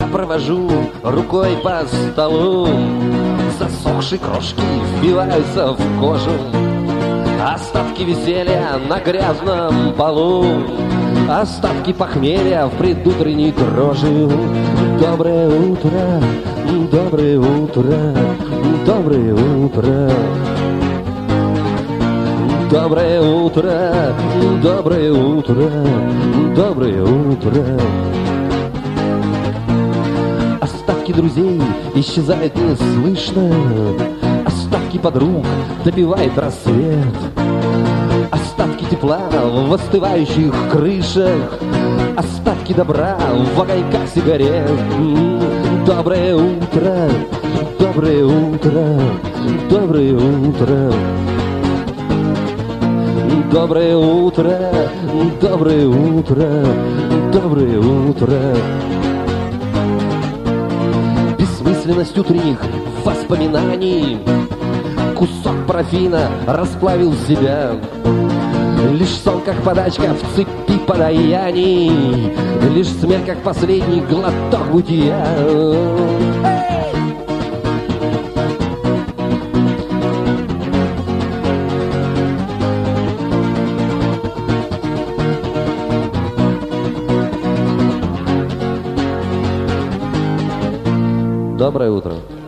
провожу рукой по столу. Засохшие крошки вбиваются в кожу, остатки веселья на грязном полу, остатки похмелья в предутренней дрожи. Доброе утро, доброе утро, доброе утро. Доброе утро, доброе утро, доброе утро. Остатки друзей исчезают неслышно, остатки подруг допивает рассвет, остатки тепла в остывающих крышах, остатки добра в огоньках сигарет. Доброе утро, доброе утро, доброе утро. Доброе утро, доброе утро, доброе утро. Бессмысленность утренних воспоминаний, кусок парафина расплавил себя. Лишь сон, как подачка в цепи подаяний, лишь смерть, как последний глоток бытия. Доброе утро.